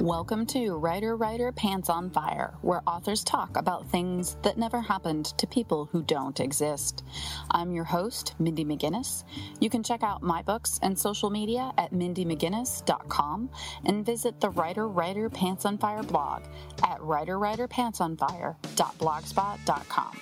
Welcome to Writer Pants on Fire, where authors talk about things that never happened to people who don't exist. I'm your host, Mindy McGinnis. You can check out my books and social media at mindymcginnis.com and visit the Writer Pants on Fire blog at writerpantsonfire.blogspot.com.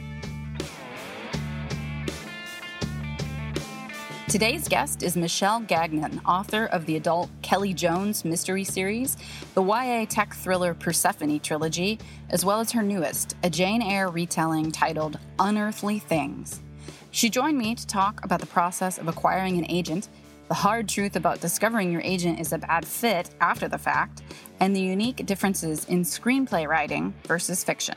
Today's guest is Michelle Gagnon, author of the adult Kelly Jones mystery series, the YA tech thriller Persephone trilogy, as well as her newest, a Jane Eyre retelling titled Unearthly Things. She joined me to talk about the process of acquiring an agent, the hard truth about discovering your agent is a bad fit after the fact, and the unique differences in screenplay writing versus fiction.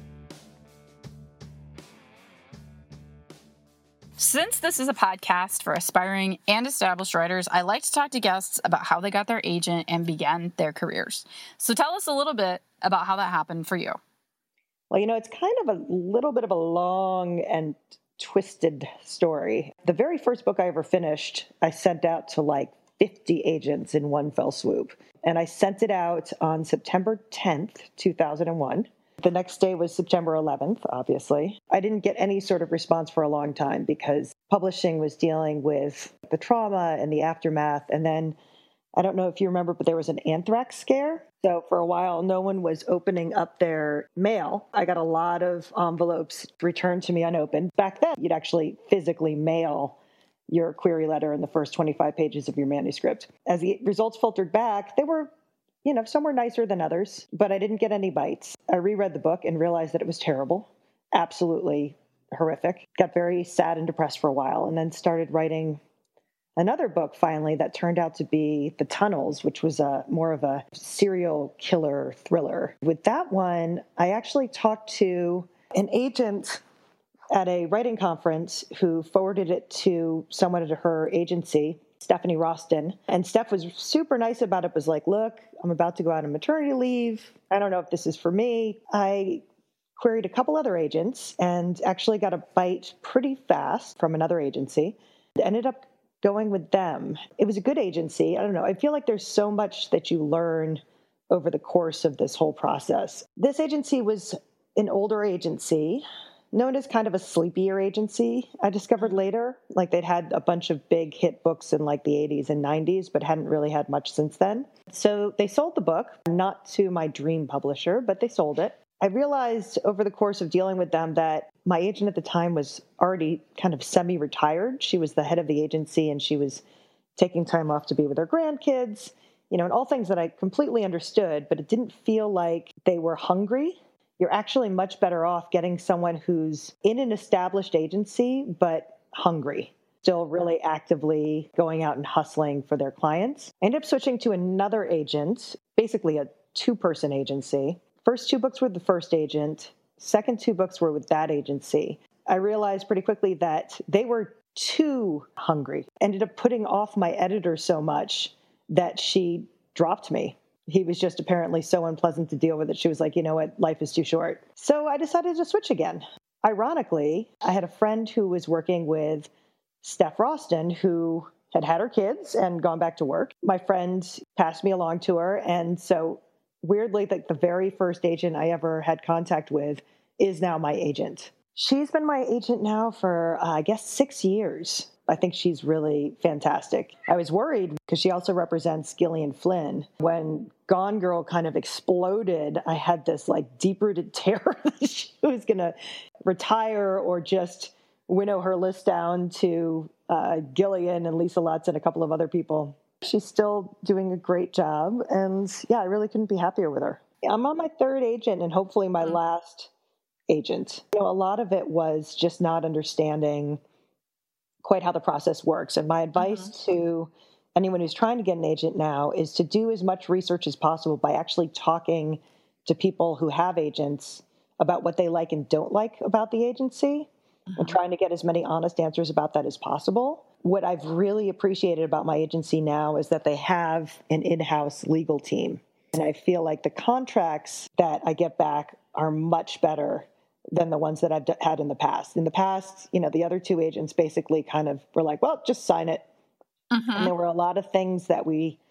Since this is a podcast for aspiring and established writers, I like to talk to guests about how they got their agent and began their careers. So tell us a little bit about how that happened for you. Well, it's kind of a little bit of a long and twisted story. The very first book I ever finished, I sent out to like 50 agents in one fell swoop. And I sent it out on September 10th, 2001. The next day was September 11th, obviously. I didn't get any sort of response for a long time because publishing was dealing with the trauma and the aftermath. And then, I don't know if you remember, but there was an anthrax scare. So for a while, no one was opening up their mail. I got a lot of envelopes returned to me unopened. Back then, you'd actually physically mail your query letter in the first 25 pages of your manuscript. As the results filtered back, they were some were nicer than others, but I didn't get any bites. I reread the book and realized that it was terrible, absolutely horrific. Got very sad and depressed for a while, and then started writing another book finally that turned out to be The Tunnels, which was more of a serial killer thriller. With that one, I actually talked to an agent at a writing conference who forwarded it to someone at her agency, Stephanie Roston. And Steph was super nice about it, was like, look, I'm about to go out on maternity leave. I don't know if this is for me. I queried a couple other agents and actually got a bite pretty fast from another agency. Ended up going with them. It was a good agency. I don't know. I feel like there's so much that you learn over the course of this whole process. This agency was an older agency, known as kind of a sleepier agency, I discovered later. Like they'd had a bunch of big hit books in like the 80s and 90s, but hadn't really had much since then. So they sold the book, not to my dream publisher, but they sold it. I realized over the course of dealing with them that my agent at the time was already kind of semi-retired. She was the head of the agency and she was taking time off to be with her grandkids, and all things that I completely understood, but it didn't feel like they were hungry. You're actually much better off getting someone who's in an established agency, but hungry, still really actively going out and hustling for their clients. I ended up switching to another agent, basically a two-person agency. First two books were the first agent. Second two books were with that agency. I realized pretty quickly that they were too hungry. Ended up putting off my editor so much that she dropped me. He was just apparently so unpleasant to deal with that she was like, you know what, life is too short. So I decided to switch again. Ironically, I had a friend who was working with Steph Roston who had her kids and gone back to work. My friend passed me along to her. And so weirdly, the very first agent I ever had contact with is now my agent. She's been my agent now for, 6 years. I think she's really fantastic. I was worried because she also represents Gillian Flynn. When Gone Girl kind of exploded, I had this deep-rooted terror that she was going to retire or just winnow her list down to Gillian and Lisa Lutz and a couple of other people. She's still doing a great job. And I really couldn't be happier with her. I'm on my third agent and hopefully my last agent. A lot of it was just not understanding quite how the process works. And my advice to anyone who's trying to get an agent now is to do as much research as possible by actually talking to people who have agents about what they like and don't like about the agency and trying to get as many honest answers about that as possible. What I've really appreciated about my agency now is that they have an in-house legal team. And I feel like the contracts that I get back are much better than the ones that I've had in the past. In the past, the other two agents basically kind of were like, well, just sign it. And there were a lot of things that we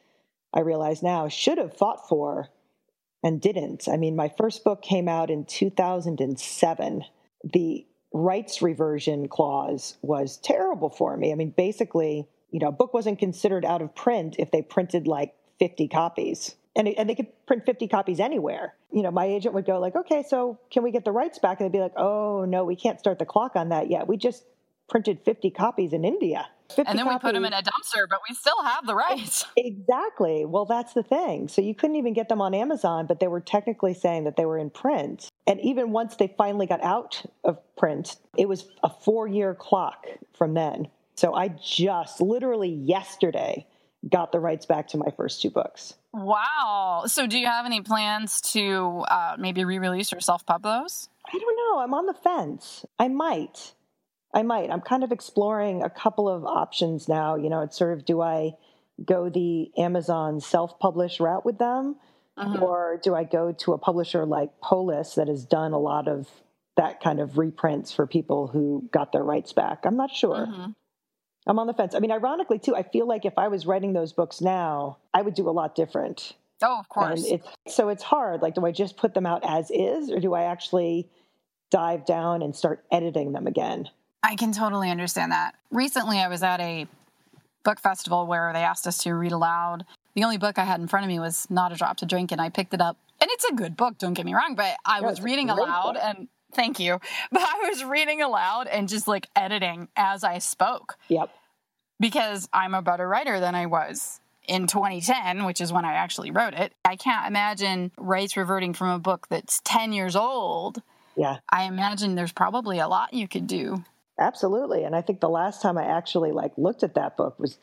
I realize now, should have fought for and didn't. I mean, my first book came out in 2007. The rights reversion clause was terrible for me. I mean, basically, a book wasn't considered out of print if they printed like 50 copies. And they could print 50 copies anywhere. My agent would go like, okay, so can we get the rights back? And they'd be like, oh, no, we can't start the clock on that yet. We just printed 50 copies in India. And then we put them in a dumpster, but we still have the rights. Exactly. Well, that's the thing. So you couldn't even get them on Amazon, but they were technically saying that they were in print. And even once they finally got out of print, it was a 4-year clock from then. So I just literally yesterday got the rights back to my first 2 books. Wow. So do you have any plans to maybe re-release or self-pub those? I don't know. I'm on the fence. I might. I'm kind of exploring a couple of options now. It's sort of, do I go the Amazon self-publish route with them? Or do I go to a publisher like Polis that has done a lot of that kind of reprints for people who got their rights back? I'm not sure. I'm on the fence. I mean, ironically, too, I feel like if I was writing those books now, I would do a lot different. Oh, of course. And it's hard. Like, do I just put them out as is, or do I actually dive down and start editing them again? I can totally understand that. Recently, I was at a book festival where they asked us to read aloud. The only book I had in front of me was Not a Drop to Drink, and I picked it up. And it's a good book, don't get me wrong, but I was reading aloud, and thank you. But I was reading aloud and just like editing as I spoke. Yep. Because I'm a better writer than I was in 2010, which is when I actually wrote it. I can't imagine rights reverting from a book that's 10 years old. Yeah. I imagine there's probably a lot you could do. Absolutely. And I think the last time I actually looked at that book was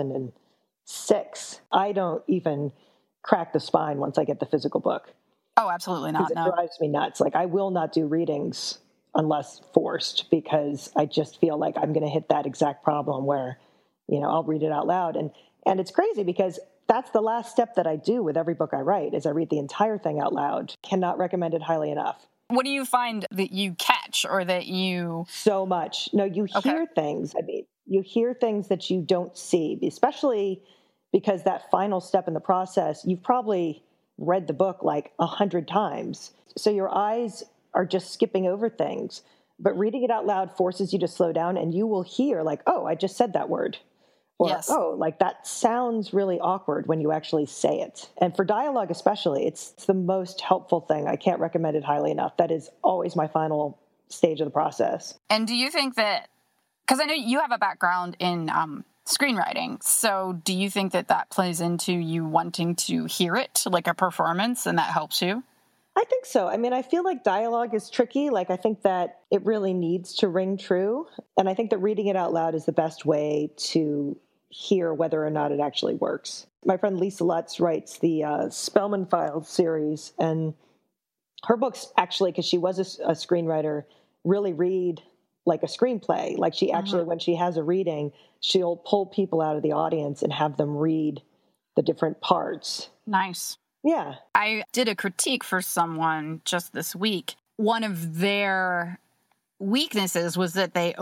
2006. I don't even crack the spine once I get the physical book. Oh, absolutely not. It drives me nuts. I will not do readings unless forced, because I just feel like I'm going to hit that exact problem where, I'll read it out loud. And it's crazy because that's the last step that I do with every book I write, is I read the entire thing out loud. Cannot recommend it highly enough. What do you find that you catch or that you... So much. No, you hear things. I mean, you hear things that you don't see, especially because that final step in the process, you've probably read the book 100 times. So your eyes are just skipping over things. But reading it out loud forces you to slow down, and you will hear oh, I just said that word. Or, yes. Oh, that sounds really awkward when you actually say it. And for dialogue especially, it's the most helpful thing. I can't recommend it highly enough. That is always my final stage of the process. And do you think that, because I know you have a background in screenwriting, so do you think that plays into you wanting to hear it like a performance, and that helps you? I think so. I mean, I feel like dialogue is tricky. I think that it really needs to ring true. And I think that reading it out loud is the best way to hear whether or not it actually works. My friend Lisa Lutz writes the Spellman Files series, and her books actually, because she was a screenwriter, really read like a screenplay. She actually, when she has a reading, she'll pull people out of the audience and have them read the different parts. Nice. Yeah. I did a critique for someone just this week. One of their weaknesses was that they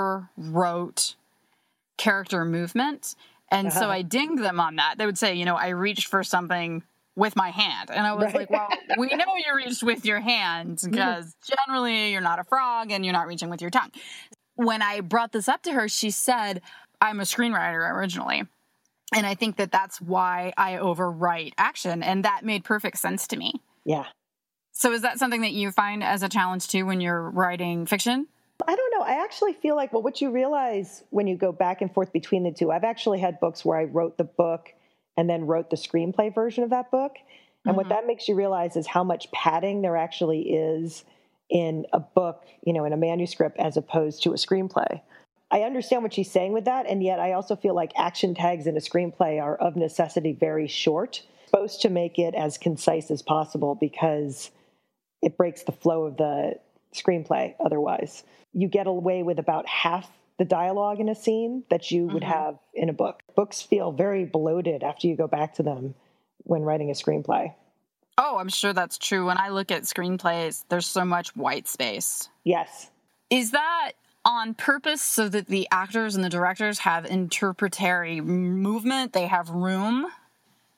overwrote character movement. And so I dinged them on that. They would say, I reached for something with my hand. And I was like, well, we know you reached with your hand because generally you're not a frog and you're not reaching with your tongue. When I brought this up to her, she said, I'm a screenwriter originally. And I think that that's why I overwrite action. And that made perfect sense to me. Yeah. So is that something that you find as a challenge too when you're writing fiction? I don't know. I actually feel like, what you realize when you go back and forth between the two, I've actually had books where I wrote the book and then wrote the screenplay version of that book. And what that makes you realize is how much padding there actually is in a book, in a manuscript, as opposed to a screenplay. I understand what she's saying with that. And yet I also feel like action tags in a screenplay are of necessity very short, supposed to make it as concise as possible because it breaks the flow of the screenplay otherwise. You get away with about half the dialogue in a scene that you would have in a book. Books feel very bloated after you go back to them when writing a screenplay. Oh, I'm sure that's true. When I look at screenplays, there's so much white space. Yes. Is that on purpose so that the actors and the directors have interpretary movement? They have room?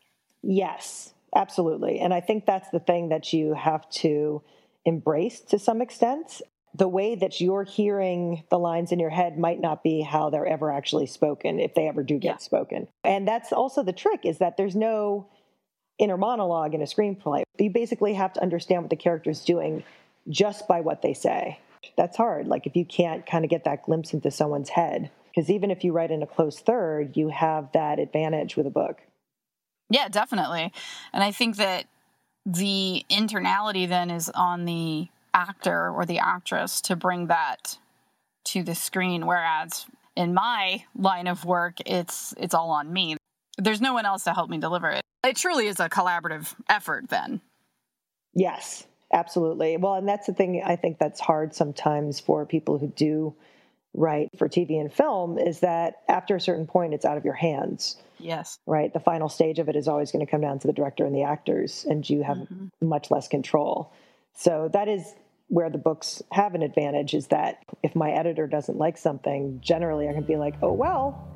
Yes, absolutely. And I think that's the thing that you have to embrace to some extent. The way that you're hearing the lines in your head might not be how they're ever actually spoken, if they ever do get spoken. And that's also the trick, is that there's no inner monologue in a screenplay. You basically have to understand what the character's doing just by what they say. That's hard. Like if you can't kind of get that glimpse into someone's head, because even if you write in a close third, you have that advantage with a book. Yeah, definitely. And I think that the internality then is on the actor or the actress to bring that to the screen, whereas in my line of work, it's all on me. There's no one else to help me deliver it. It truly is a collaborative effort then. Yes, absolutely. Well, and that's the thing I think that's hard sometimes for people who do write for TV and film, is that after a certain point, it's out of your hands. Yes. Right. The final stage of it is always going to come down to the director and the actors, and you have much less control. So that is where the books have an advantage, is that if my editor doesn't like something, generally I can be like, oh, well.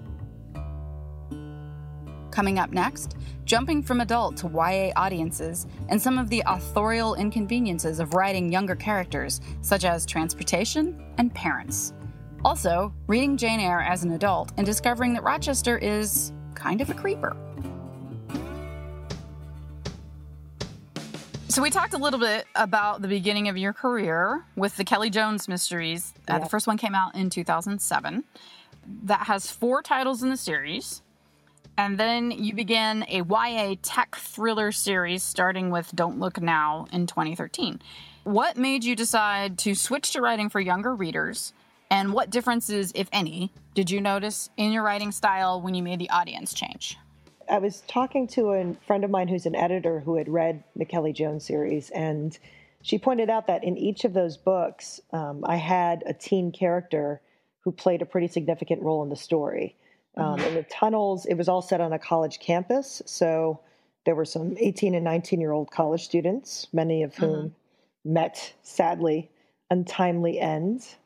Coming up next, jumping from adult to YA audiences and some of the authorial inconveniences of writing younger characters, such as transportation and parents. Also, reading Jane Eyre as an adult and discovering that Rochester is kind of a creeper. So we talked a little bit about the beginning of your career with the Kelly Jones mysteries. The first one came out in 2007. That has 4 titles in the series. And then you began a YA tech thriller series starting with Don't Look Now in 2013. What made you decide to switch to writing for younger readers? And what differences, if any, did you notice in your writing style when you made the audience change? I was talking to a friend of mine who's an editor who had read the Kelly Jones series, and she pointed out that in each of those books, I had a teen character who played a pretty significant role in the story. In the Tunnels, it was all set on a college campus, so there were some 18 and 19-year-old college students, many of whom met, sadly, untimely ends.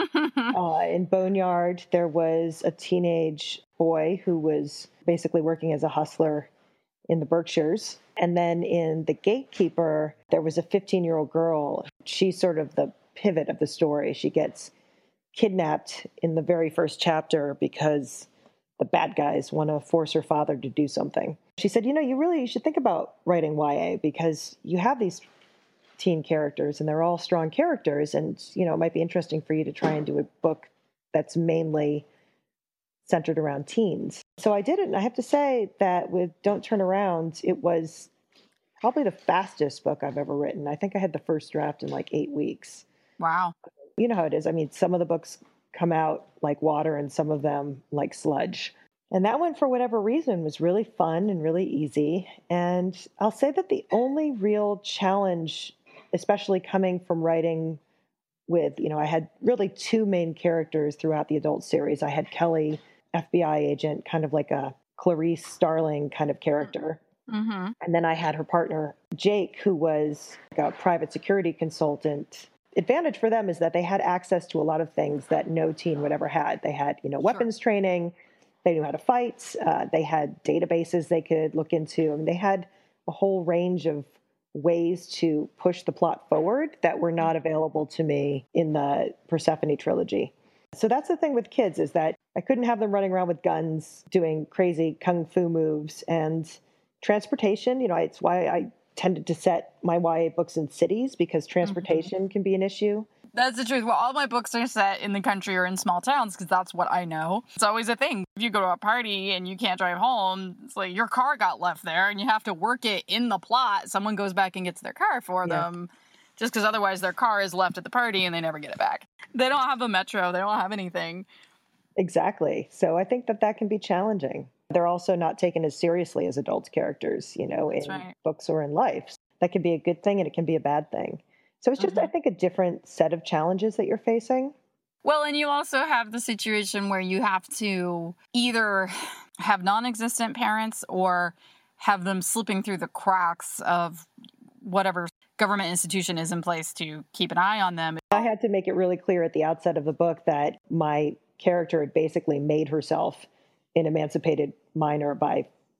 In Boneyard, there was a teenage boy who was basically working as a hustler in the Berkshires. And then in The Gatekeeper, there was a 15-year-old girl. She's sort of the pivot of the story. She gets kidnapped in the very first chapter because the bad guys want to force her father to do something. She said, you should think about writing YA, because you have these teen characters and they're all strong characters, and it might be interesting for you to try and do a book that's mainly centered around teens. So I did it, and I have to say that with Don't Turn Around, it was probably the fastest book I've ever written. I think I had the first draft in like 8 weeks. Wow. You know how it is. I mean, some of the books come out like water and some of them like sludge. And that one, for whatever reason, was really fun and really easy. And I'll say that the only real challenge, especially coming from writing with, I had really 2 main characters throughout the adult series. I had Kelly, FBI agent, kind of like a Clarice Starling kind of character. And then I had her partner, Jake, who was like a private security consultant. Advantage for them is that they had access to a lot of things that no teen would ever had. They had, weapons training. They knew how to fight. They had databases they could look into. I mean, they had a whole range of ways to push the plot forward that were not available to me in the Persephone trilogy. So that's the thing with kids, is that I couldn't have them running around with guns, doing crazy kung fu moves, and transportation. It's why I tended to set my YA books in cities, because transportation can be an issue. That's the truth. Well, all my books are set in the country or in small towns because that's what I know. It's always a thing. If you go to a party and you can't drive home, it's like your car got left there and you have to work it in the plot. Someone goes back and gets their car for them, just because otherwise their car is left at the party and they never get it back. They don't have a metro. They don't have anything. Exactly. So I think that can be challenging. They're also not taken as seriously as adult characters, in books or in life. That can be a good thing and it can be a bad thing. So it's just, I think, a different set of challenges that you're facing. Well, and you also have the situation where you have to either have non-existent parents or have them slipping through the cracks of whatever government institution is in place to keep an eye on them. I had to make it really clear at the outset of the book that my character had basically made herself an emancipated minor by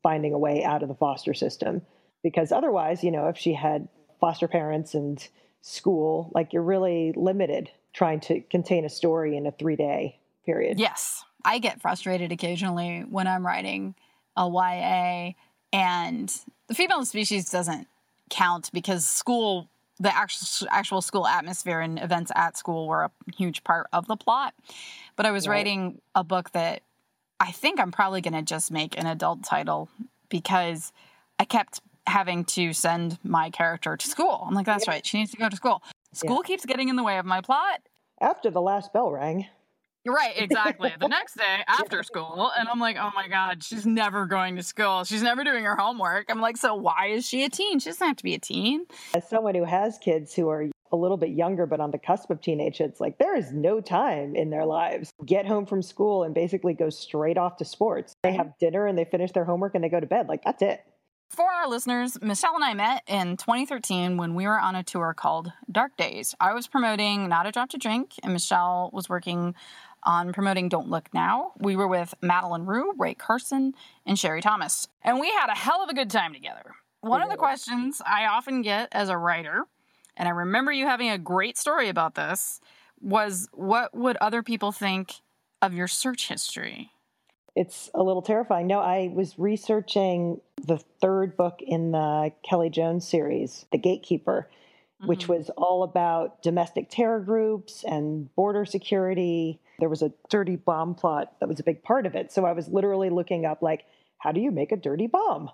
finding a way out of the foster system. Because otherwise, if she had foster parents and school, like you're really limited trying to contain a story in a 3-day period. Yes. I get frustrated occasionally when I'm writing a YA and the female species doesn't count because school, the actual school atmosphere and events at school were a huge part of the plot. But I was writing a book that I think I'm probably going to just make an adult title because I kept having to send my character to school. I'm like, that's right. She needs to go to school. School keeps getting in the way of my plot. After the last bell rang. You're right, exactly. The next day after school, and I'm like, oh my God, she's never going to school. She's never doing her homework. I'm like, so why is she a teen? She doesn't have to be a teen. As someone who has kids who are a little bit younger, but on the cusp of teenage, it's like there is no time in their lives. Get home from school and basically go straight off to sports. They have dinner and they finish their homework and they go to bed. Like, that's it. For our listeners, Michelle and I met in 2013 when we were on a tour called Dark Days. I was promoting Not a Drop to Drink, and Michelle was working on promoting Don't Look Now. We were with Madeline Rue, Ray Carson, and Sherry Thomas. And we had a hell of a good time together. One of the questions I often get as a writer, and I remember you having a great story about this, was what would other people think of your search history? It's a little terrifying. No, I was researching the third book in the Kelly Jones series, The Gatekeeper, which was all about domestic terror groups and border security. There was a dirty bomb plot that was a big part of it. So I was literally looking up, like, how do you make a dirty bomb?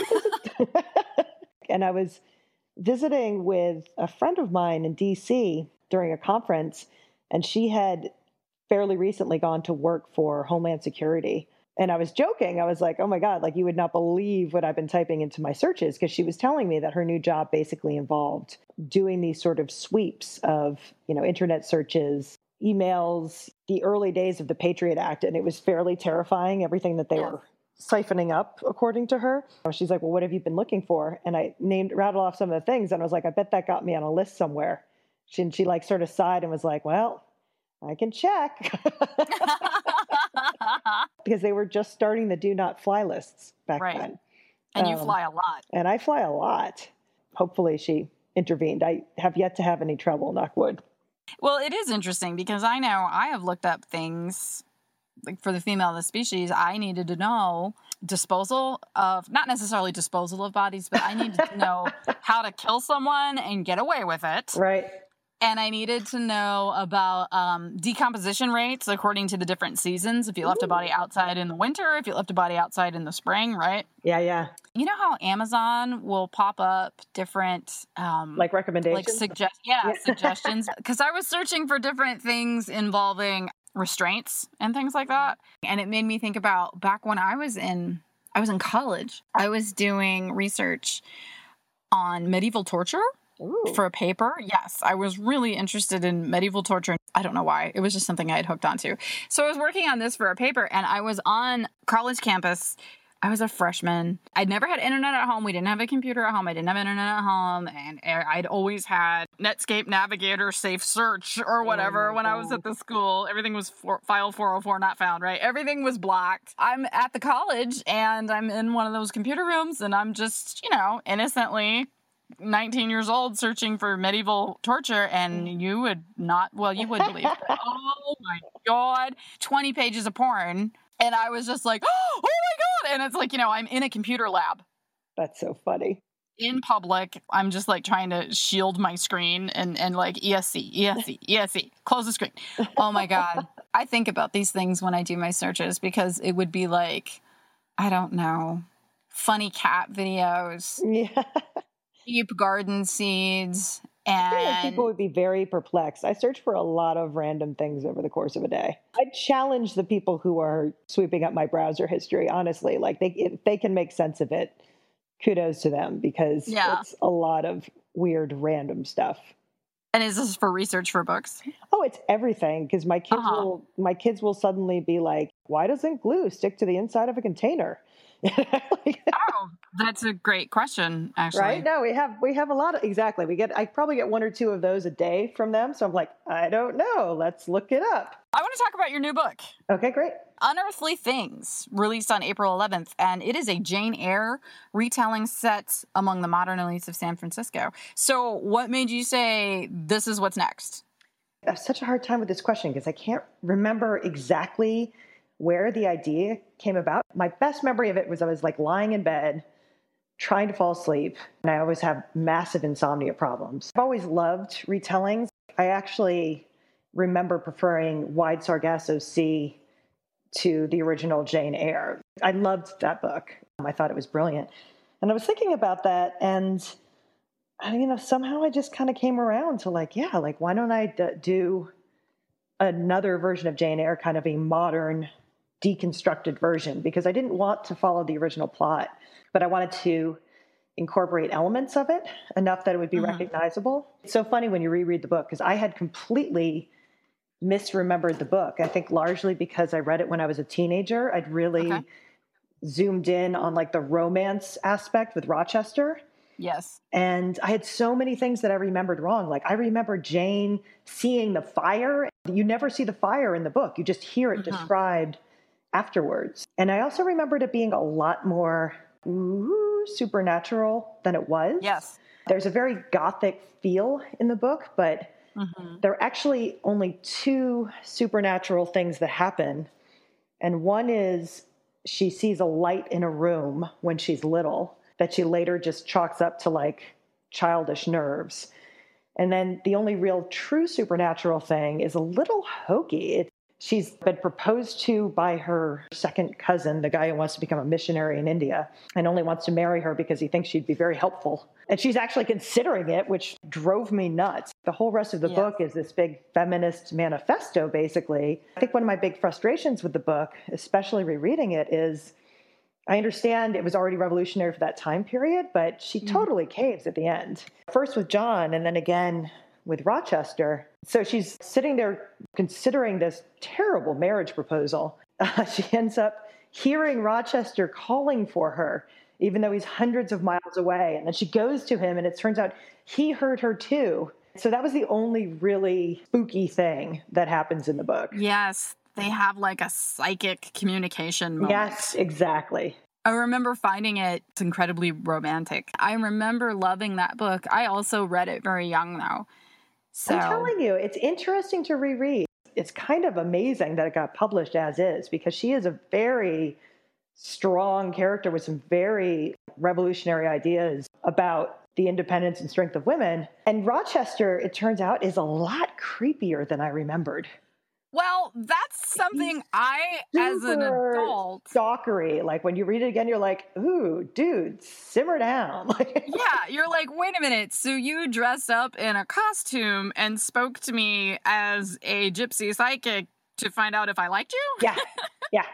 And I was visiting with a friend of mine in DC during a conference, and she had fairly recently gone to work for Homeland Security. And I was joking. I was like, oh my God, like you would not believe what I've been typing into my searches, because she was telling me that her new job basically involved doing these sort of sweeps of, internet searches, emails, the early days of the Patriot Act. And it was fairly terrifying, everything that they were siphoning up, according to her. She's like, well, what have you been looking for? And I rattled off some of the things. And I was like, I bet that got me on a list somewhere. She like sort of sighed and was like, well, I can check. Because they were just starting the do not fly lists back then. And you fly a lot. And I fly a lot. Hopefully she intervened. I have yet to have any trouble, knock wood. Well, it is interesting because I know I have looked up things like for the female of the species. I needed to know not necessarily disposal of bodies, but I needed to know how to kill someone and get away with it. Right. And I needed to know about decomposition rates according to the different seasons. If you left a body outside in the winter, if you left a body outside in the spring, right? Yeah. You know how Amazon will pop up different... like recommendations? Like suggestions. Because I was searching for different things involving restraints and things like that. And it made me think about back when I was in college. I was doing research on medieval torture. Ooh. For a paper. Yes, I was really interested in medieval torture. I don't know why. It was just something I had hooked onto. So I was working on this for a paper, and I was on college campus. I was a freshman. I'd never had internet at home. We didn't have a computer at home. I didn't have internet at home. And I'd always had Netscape Navigator Safe Search or whatever when I was at the school. Everything was file 404 not found, right? Everything was blocked. I'm at the college, and I'm in one of those computer rooms, and I'm just, innocently 19 years old searching for medieval torture, and you would believe it. Oh my God. 20 pages of porn. And I was just like, oh my God. And it's like, I'm in a computer lab. That's so funny. In public, I'm just like trying to shield my screen and like ESC, close the screen. Oh my God. I think about these things when I do my searches because it would be like, I don't know, funny cat videos. Yeah. Cheap garden seeds, and people would be very perplexed. I search for a lot of random things over the course of a day. I challenge the people who are sweeping up my browser history, honestly. Like, if they can make sense of it, kudos to them, because it's a lot of weird, random stuff. And is this for research for books? Oh, it's everything, because my kids will suddenly be like, why doesn't glue stick to the inside of a container? Oh, that's a great question, actually. Right? No, we have a lot of, exactly. I probably get one or two of those a day from them. So I'm like, I don't know. Let's look it up. I want to talk about your new book, Okay, great. Unearthly Things, released on April 11th, and it is a Jane Eyre retelling set among the modern elites of San Francisco. So what made you say this is what's next? I have such a hard time with this question because I can't remember exactly where the idea came about. My best memory of it was I was like lying in bed trying to fall asleep, and I always have massive insomnia problems. I've always loved retellings. I actually remember preferring Wide Sargasso Sea to the original Jane Eyre. I loved that book. I thought it was brilliant. And I was thinking about that, and somehow I just kind of came around to why don't I do another version of Jane Eyre, kind of a modern, deconstructed version, because I didn't want to follow the original plot, but I wanted to incorporate elements of it enough that it would be recognizable. It's so funny when you reread the book, because I had completely misremembered the book. I think largely because I read it when I was a teenager. I'd really zoomed in on like the romance aspect with Rochester. Yes. And I had so many things that I remembered wrong. Like I remember Jane seeing the fire. You never see the fire in the book. You just hear it described afterwards. And I also remembered it being a lot more supernatural than it was. Yes. There's a very gothic feel in the book, but there are actually only two supernatural things that happen. And one is she sees a light in a room when she's little that she later just chalks up to like childish nerves. And then the only real true supernatural thing is a little hokey. She's been proposed to by her second cousin, the guy who wants to become a missionary in India, and only wants to marry her because he thinks she'd be very helpful. And she's actually considering it, which drove me nuts. The whole rest of the book is this big feminist manifesto, basically. I think one of my big frustrations with the book, especially rereading it, is I understand it was already revolutionary for that time period, but she totally caves at the end. First with John, and then again with Rochester. So she's sitting there considering this terrible marriage proposal. She ends up hearing Rochester calling for her, even though he's hundreds of miles away. And then she goes to him, and it turns out he heard her too. So that was the only really spooky thing that happens in the book. Yes. They have like a psychic communication moment. Yes, exactly. I remember finding it incredibly romantic. I remember loving that book. I also read it very young, though. So I'm telling you, it's interesting to reread. It's kind of amazing that it got published as is, because she is a very strong character with some very revolutionary ideas about the independence and strength of women. And Rochester, it turns out, is a lot creepier than I remembered. Well, that's something as an adult... stalkery. Like, when you read it again, you're like, ooh, dude, simmer down. Yeah, you're like, wait a minute. So you dressed up in a costume and spoke to me as a gypsy psychic to find out if I liked you? Yeah.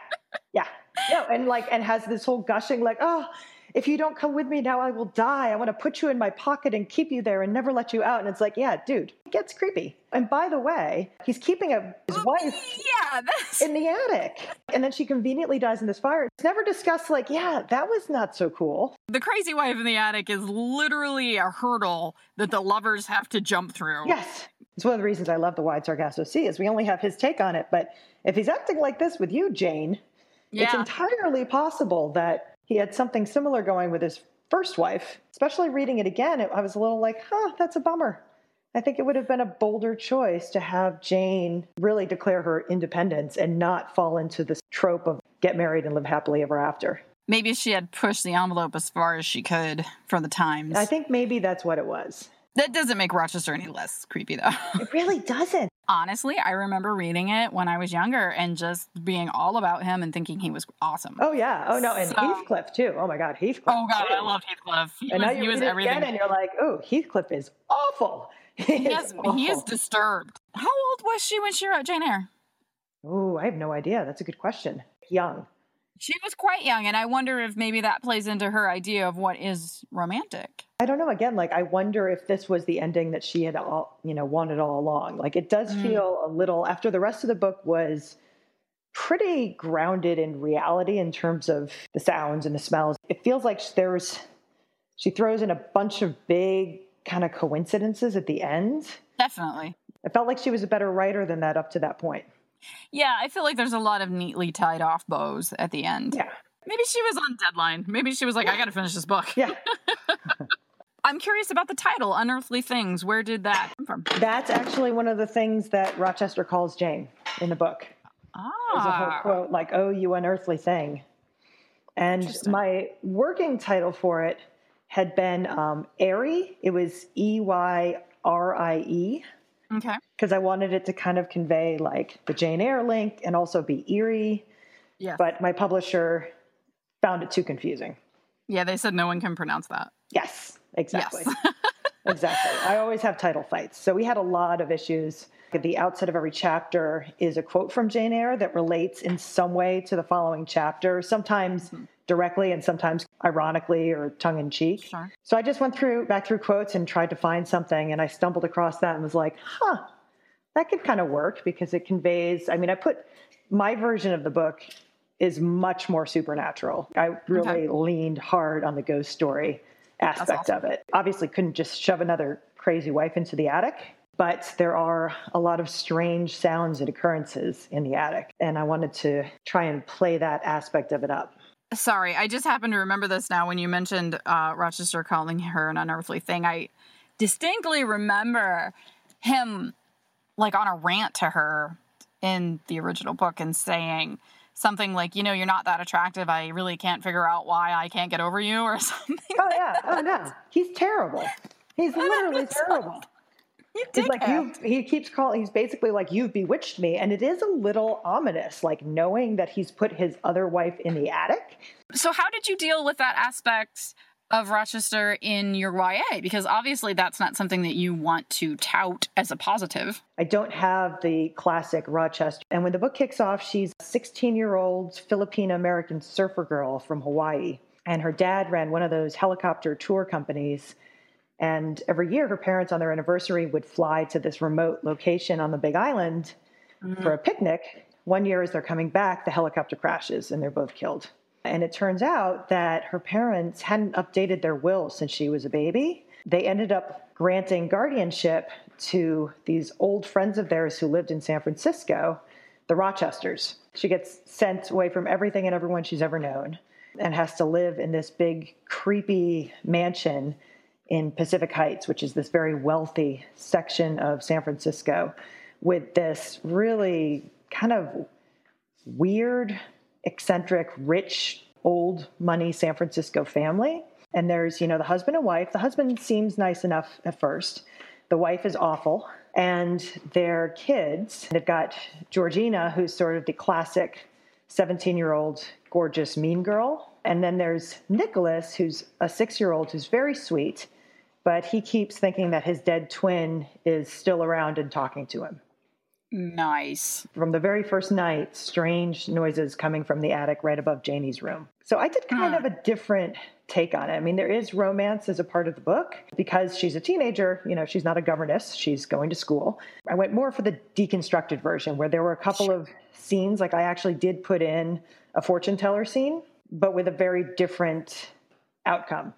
No, and has this whole gushing, like, oh, if you don't come with me now, I will die. I want to put you in my pocket and keep you there and never let you out. And it's like, yeah, dude, it gets creepy. And by the way, he's keeping his wife in the attic. And then she conveniently dies in this fire. It's never discussed like, yeah, that was not so cool. The crazy wife in the attic is literally a hurdle that the lovers have to jump through. Yes. It's one of the reasons I love the Wide Sargasso Sea is we only have his take on it. But if he's acting like this with you, Jane, it's entirely possible that he had something similar going with his first wife. Especially reading it again, I was a little like, that's a bummer. I think it would have been a bolder choice to have Jane really declare her independence and not fall into this trope of get married and live happily ever after. Maybe she had pushed the envelope as far as she could for the times. I think maybe that's what it was. That doesn't make Rochester any less creepy, though. It really doesn't. Honestly, I remember reading it when I was younger and just being all about him and thinking he was awesome. Oh, yeah. Oh, no. And Heathcliff, too. Oh, my God. Heathcliff. Oh, God. I loved Heathcliff. He was everything. Again and you're like, oh, Heathcliff is awful. He is disturbed. How old was she when she wrote Jane Eyre? Oh, I have no idea. That's a good question. Young. She was quite young, and I wonder if maybe that plays into her idea of what is romantic. I don't know. Again, I wonder if this was the ending that she had wanted all along. Like, it does feel a little, after the rest of the book was pretty grounded in reality in terms of the sounds and the smells. It feels like she throws in a bunch of big kind of coincidences at the end. Definitely. I felt like she was a better writer than that up to that point. Yeah, I feel like there's a lot of neatly tied off bows at the end. Yeah. Maybe she was on deadline. Maybe she was like, I got to finish this book. Yeah. I'm curious about the title, Unearthly Things. Where did that come from? That's actually one of the things that Rochester calls Jane in the book. There's a whole quote like, "Oh, you unearthly thing." And my working title for it had been Eyrie. It was Eyrie. Okay. Because I wanted it to kind of convey like the Jane Eyre link and also be eerie. Yes. But my publisher found it too confusing. Yeah, they said no one can pronounce that. Yes, exactly. Yes. Exactly. I always have title fights. So we had a lot of issues. At the outset of every chapter is a quote from Jane Eyre that relates in some way to the following chapter, sometimes directly and sometimes ironically or tongue-in-cheek. Sure. So I just went back through quotes and tried to find something, and I stumbled across that and was like, that could kind of work because it conveys, I put my version of the book is much more supernatural. I really leaned hard on the ghost story aspect of it. Obviously couldn't just shove another crazy wife into the attic, but there are a lot of strange sounds and occurrences in the attic, and I wanted to try and play that aspect of it up. Sorry, I just happened to remember this now when you mentioned Rochester calling her an unearthly thing. I distinctly remember him like on a rant to her in the original book and saying something like, you're not that attractive. I really can't figure out why I can't get over you or something. Oh, yeah. Oh, no. He's terrible. He's literally terrible. He's like, he's basically like, you've bewitched me. And it is a little ominous, like knowing that he's put his other wife in the attic. So how did you deal with that aspect of Rochester in your YA? Because obviously that's not something that you want to tout as a positive. I don't have the classic Rochester. And when the book kicks off, she's a 16-year-old Filipino-American surfer girl from Hawaii. And her dad ran one of those helicopter tour companies. And every year, her parents on their anniversary would fly to this remote location on the Big Island for a picnic. One year as they're coming back, the helicopter crashes and they're both killed. And it turns out that her parents hadn't updated their will since she was a baby. They ended up granting guardianship to these old friends of theirs who lived in San Francisco, the Rochesters. She gets sent away from everything and everyone she's ever known and has to live in this big, creepy mansion in Pacific Heights, which is this very wealthy section of San Francisco, with this really kind of weird, eccentric, rich, old money San Francisco family. And there's, the husband and wife. The husband seems nice enough at first. The wife is awful. And their kids, they've got Georgina, who's sort of the classic 17-year-old gorgeous mean girl. And then there's Nicholas, who's a 6-year-old who's very sweet, but he keeps thinking that his dead twin is still around and talking to him. Nice. From the very first night, strange noises coming from the attic right above Janie's room. So I did kind of a different take on it. There is romance as a part of the book because she's a teenager. She's not a governess. She's going to school. I went more for the deconstructed version where there were a couple of scenes, like I actually did put in a fortune teller scene, but with a very different outcome.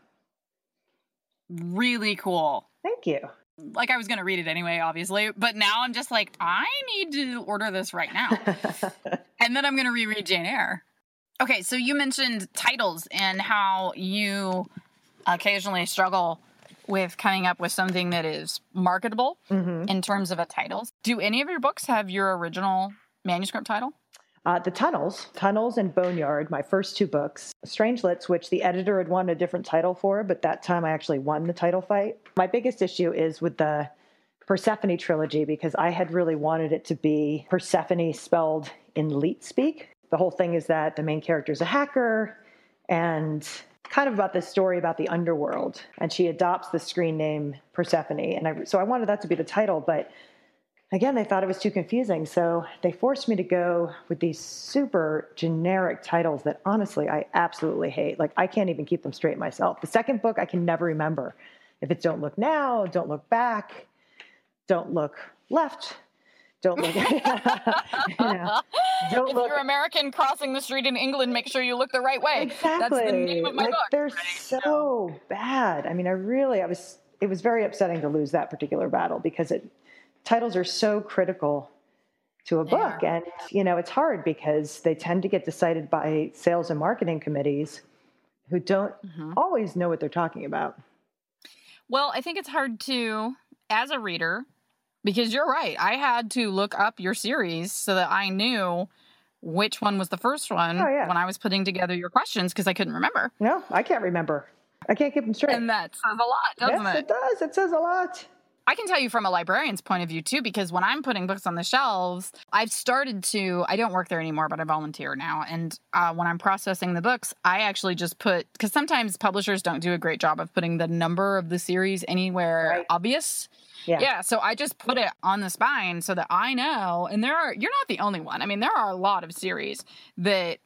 Really cool. Thank you. Like I was going to read it anyway, obviously, but now I'm just like, I need to order this right now. And then I'm going to reread Jane Eyre. Okay, so you mentioned titles and how you occasionally struggle with coming up with something that is marketable in terms of a title. Do any of your books have your original manuscript title? The Tunnels and Boneyard, my first two books. Strangelets, which the editor had wanted a different title for, but that time I actually won the title fight. My biggest issue is with the Persephone trilogy because I had really wanted it to be Persephone spelled in leet speak. The whole thing is that the main character is a hacker and kind of about this story about the underworld. And she adopts the screen name Persephone. And so I wanted that to be the title, but again, they thought it was too confusing, so they forced me to go with these super generic titles that, honestly, I absolutely hate. Like, I can't even keep them straight myself. The second book, I can never remember. If it's Don't Look Now, Don't Look Back, Don't Look Left, Don't look. Don't If look. you're American crossing the street in England, make sure you look the right way. Exactly. That's the name of my book. They're so bad. I mean, it was very upsetting to lose that particular battle because titles are so critical to a book. And, it's hard because they tend to get decided by sales and marketing committees who don't always know what they're talking about. Well, I think it's hard to, as a reader, because you're right. I had to look up your series so that I knew which one was the first one when I was putting together your questions because I couldn't remember. No, I can't remember. I can't keep them straight. And that says a lot, doesn't it? Yes, it does. It says a lot. I can tell you from a librarian's point of view, too, because when I'm putting books on the shelves, I don't work there anymore, but I volunteer now. And when I'm processing the books, I actually just because sometimes publishers don't do a great job of putting the number of the series anywhere obvious. Yeah, so I just put it on the spine so that I know. And you're not the only one. I mean, there are a lot of series that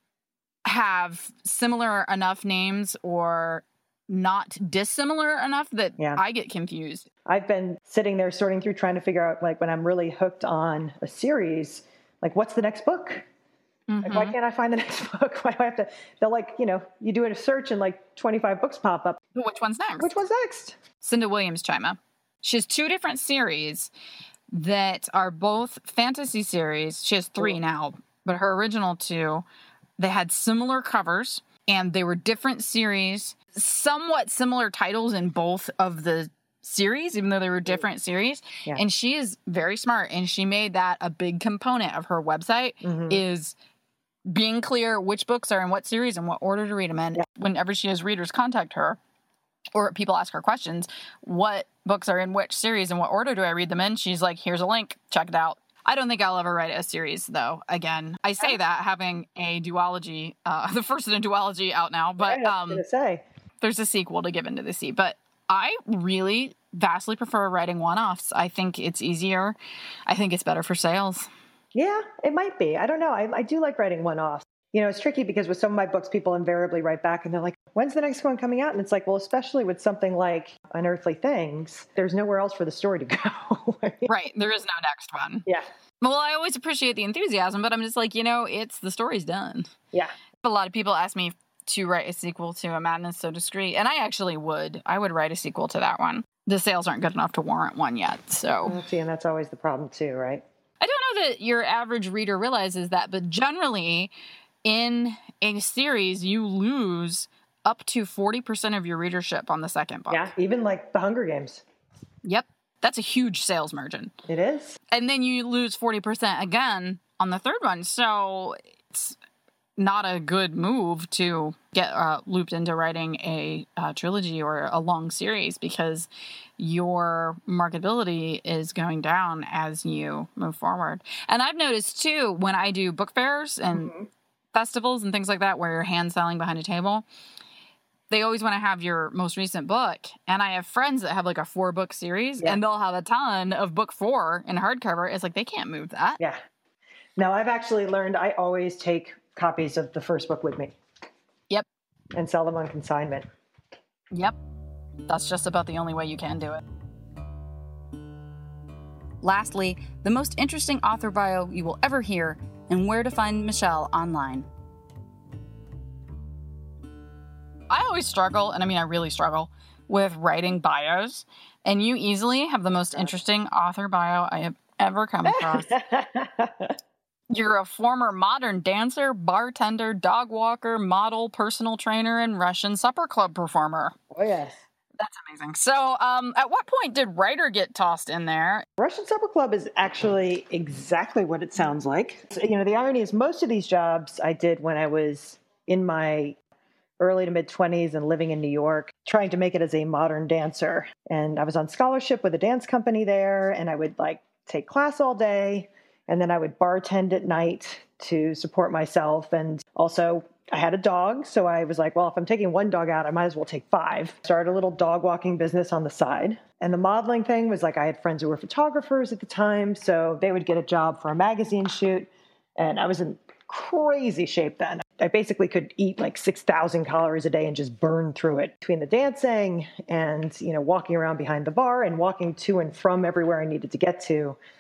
have similar enough names or not dissimilar enough that I get confused. I've been sitting there sorting through trying to figure out, like, when I'm really hooked on a series, like, what's the next book? Like, why can't I find the next book? Why do I have to? They'll you do a search and 25 books pop up. Which one's next? Which one's next? Cinda Williams Chima. She has 2 different series that are both fantasy series. She has 3 now, but her original 2, they had similar covers and they were different series, somewhat similar titles in both of the series, even though they were different series. Yeah. And she is very smart, and she made that a big component of her website is being clear which books are in what series and what order to read them in. Yeah. Whenever she has readers contact her or people ask her questions, what books are in which series and what order do I read them in? She's like, here's a link, check it out. I don't think I'll ever write a series, though. Again, I say that having a duology, the first in a duology out now, but there's a sequel to Given to the Sea. But I really vastly prefer writing one-offs. I think it's easier. I think it's better for sales. Yeah, it might be. I don't know. I do like writing one-offs. It's tricky because with some of my books, people invariably write back and they're like, when's the next one coming out? And it's like, well, especially with something like Unearthly Things, there's nowhere else for the story to go. Right. There is no next one. Yeah. Well, I always appreciate the enthusiasm, but I'm just like, the story's done. Yeah. A lot of people ask me to write a sequel to A Madness So Discreet, and I actually would. I would write a sequel to that one. The sales aren't good enough to warrant one yet, so. See, and that's always the problem too, right? I don't know that your average reader realizes that, but generally in a series, you lose up to 40% of your readership on the second book. Yeah, even like The Hunger Games. Yep. That's a huge sales margin. It is. And then you lose 40% again on the third one. So it's not a good move to get looped into writing a trilogy or a long series because your marketability is going down as you move forward. And I've noticed, too, when I do book fairs and festivals and things like that where you're hand selling behind a table, they always want to have your most recent book. And I have friends that have like a 4-book series and they'll have a ton of book 4 in hardcover. It's like, they can't move that. Yeah. No, I've actually learned I always take copies of the first book with me. Yep. And sell them on consignment. Yep. That's just about the only way you can do it. Lastly, the most interesting author bio you will ever hear and where to find Michelle online. I always struggle, and I mean I really struggle, with writing bios, and you easily have the most interesting author bio I have ever come across. You're a former modern dancer, bartender, dog walker, model, personal trainer, and Russian supper club performer. Oh, yes. That's amazing. So at what point did writer get tossed in there? Russian Supper Club is actually exactly what it sounds like. So, the irony is most of these jobs I did when I was in my early to mid-20s and living in New York, trying to make it as a modern dancer. And I was on scholarship with a dance company there, and I would take class all day, and then I would bartend at night to support myself. And also I had a dog, so I was like, well, if I'm taking one dog out, I might as well take 5. Started a little dog walking business on the side. And the modeling thing was I had friends who were photographers at the time, so they would get a job for a magazine shoot. And I was in crazy shape then. I basically could eat 6,000 calories a day and just burn through it between the dancing and, walking around behind the bar and walking to and from everywhere I needed to get to.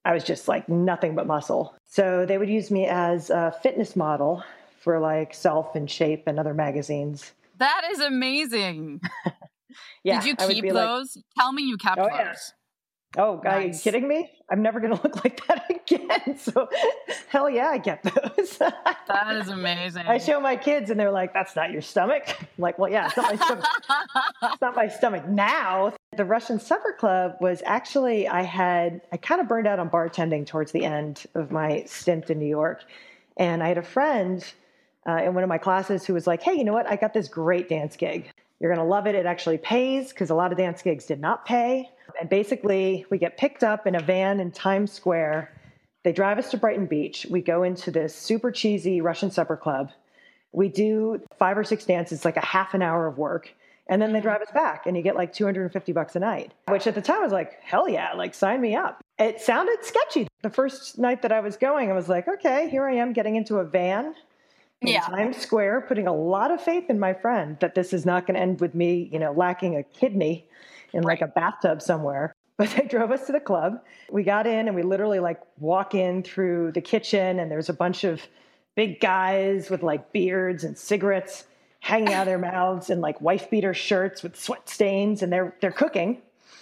I was just like nothing but muscle. So they would use me as a fitness model for like Self and Shape and other magazines. That is amazing. Yeah, Did you I would keep be those? Tell me you kept oh those. yeah. Oh, are you Nice. kidding me? I'm never going to look like that again. So, hell yeah, I get those. That is amazing. I show my kids and they're like, that's not your stomach. I'm like, well, yeah, it's not my stomach. It's not my stomach now. The Russian Supper Club was actually, I kind of burned out on bartending towards the end of my stint in New York. And I had a friend in one of my classes who was like, hey, you know what? I got this great dance gig. You're going to love it. It actually pays because a lot of dance gigs did not pay. And basically, we get picked up in a van in Times Square. They drive us to Brighton Beach. We go into this super cheesy Russian Supper Club. We do 5 or 6 dances, like a half an hour of work. And then they drive us back and you get like $250 a night, which at the time I was like, hell yeah, like sign me up. It sounded sketchy. The first night that I was going, I was like, okay, here I am getting into a van in Times Square, putting a lot of faith in my friend that this is not going to end with me, lacking a kidney in like a bathtub somewhere. But they drove us to the club. We got in and we literally like walk in through the kitchen and there's a bunch of big guys with like beards and cigarettes hanging out of their mouths and like wife beater shirts with sweat stains, and they're cooking,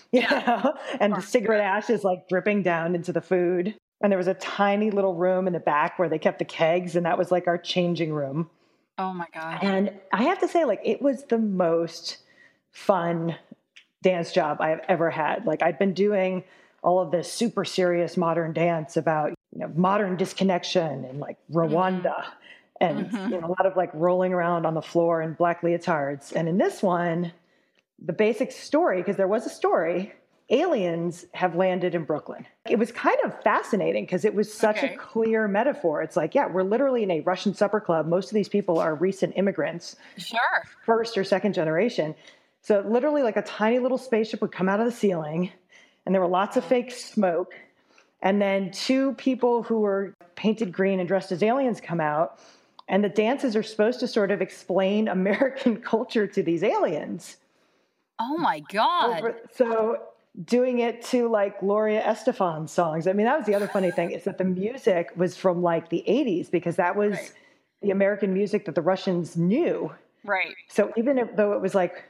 and the cigarette ash is like dripping down into the food. And there was a tiny little room in the back where they kept the kegs, and that was like our changing room. Oh my God. And I have to say, like, it was the most fun dance job I have ever had. Like, I'd been doing all of this super serious modern dance about, modern disconnection and like Rwanda and a lot of like rolling around on the floor in black leotards. And in this one, the basic story, because there was a story, aliens have landed in Brooklyn. It was kind of fascinating because it was such a clear metaphor. It's like, yeah, we're literally in a Russian supper club. Most of these people are recent immigrants. Sure. First or second generation. So literally like a tiny little spaceship would come out of the ceiling and there were lots of fake smoke. And then 2 people who were painted green and dressed as aliens come out. And the dances are supposed to sort of explain American culture to these aliens. Oh my God. So doing it to like Gloria Estefan songs. I mean, that was the other funny thing, is that the music was from like the 80s because that was the American music that the Russians knew. Right. So even though it was like,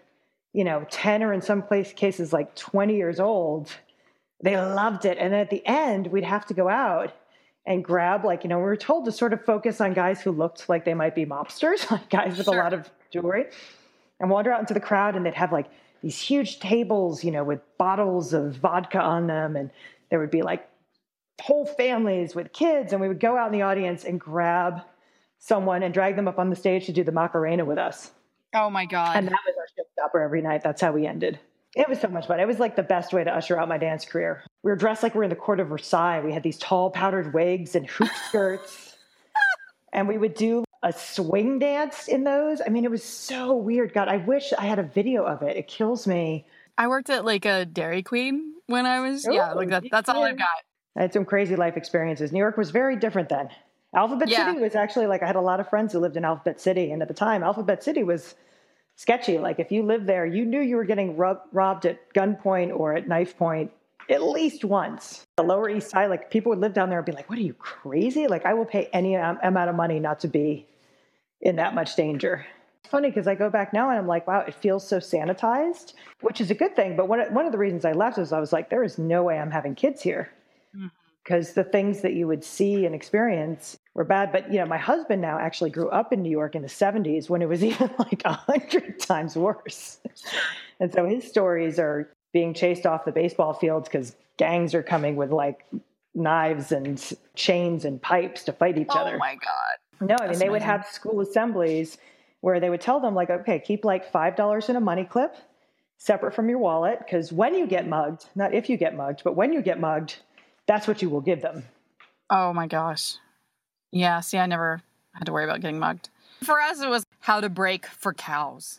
10 or in some cases like 20 years old, they loved it. And then at the end, we'd have to go out and grab like, we were told to sort of focus on guys who looked like they might be mobsters, like guys with a lot of jewelry, and wander out into the crowd, and they'd have like these huge tables, with bottles of vodka on them. And there would be like whole families with kids. And we would go out in the audience and grab someone and drag them up on the stage to do the Macarena with us. Oh my God. And that was our showstopper every night. That's how we ended. It was so much fun. It was like the best way to usher out my dance career. We were dressed like we're in the court of Versailles. We had these tall powdered wigs and hoop skirts. And we would do a swing dance in those. I mean, it was so weird. God, I wish I had a video of it. It kills me. I worked at like a Dairy Queen when I was, that's all I've got. I had some crazy life experiences. New York was very different then. Alphabet City was actually like, I had a lot of friends who lived in Alphabet City. And at the time, Alphabet City was sketchy. Like if you lived there, you knew you were getting robbed at gunpoint or at knife point at least once. The Lower East Side, like people would live down there and be like, what are you, crazy? Like I will pay any amount of money not to be in that much danger. It's funny because I go back now and I'm like, wow, it feels so sanitized, which is a good thing. But one of the reasons I left is I was like, there is no way I'm having kids here. Because the things that you would see and experience were bad. But, my husband now actually grew up in New York in the 70s when it was even like 100 times worse. And so his stories are being chased off the baseball fields because gangs are coming with like knives and chains and pipes to fight each other. Oh my God. No, I mean, they would have school assemblies where they would tell them like, okay, keep like $5 in a money clip separate from your wallet. Because when you get mugged, not if you get mugged, but when you get mugged, that's what you will give them. Oh my gosh. Yeah. See, I never had to worry about getting mugged. For us, it was how to break for cows.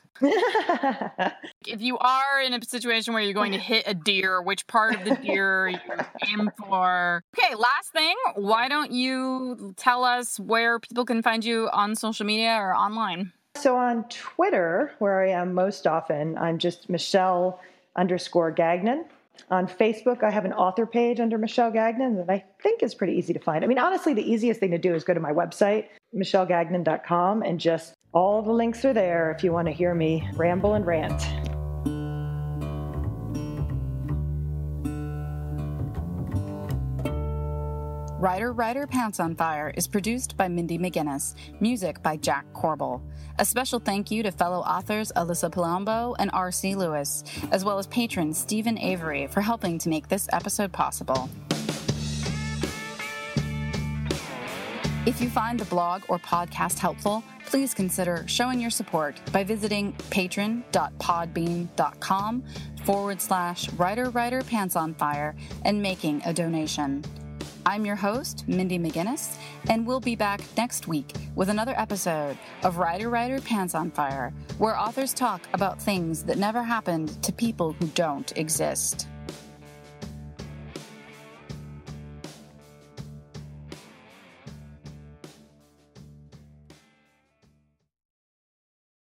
If you are in a situation where you're going to hit a deer, which part of the deer you aim for? Okay, last thing. Why don't you tell us where people can find you on social media or online? So on Twitter, where I am most often, I'm just Michelle _Gagnon. On Facebook, I have an author page under Michelle Gagnon that I think is pretty easy to find. I mean, honestly, the easiest thing to do is go to my website, michellegagnon.com, and just all the links are there if you want to hear me ramble and rant. Writer Pants on Fire is produced by Mindy McGinnis, music by Jack Corbel. A special thank you to fellow authors Alyssa Palumbo and R.C. Lewis, as well as patron Stephen Avery for helping to make this episode possible. If you find the blog or podcast helpful, please consider showing your support by visiting patron.podbean.com/Writer Pants on Fire and making a donation. I'm your host, Mindy McGinnis, and we'll be back next week with another episode of Writer Pants on Fire, where authors talk about things that never happened to people who don't exist.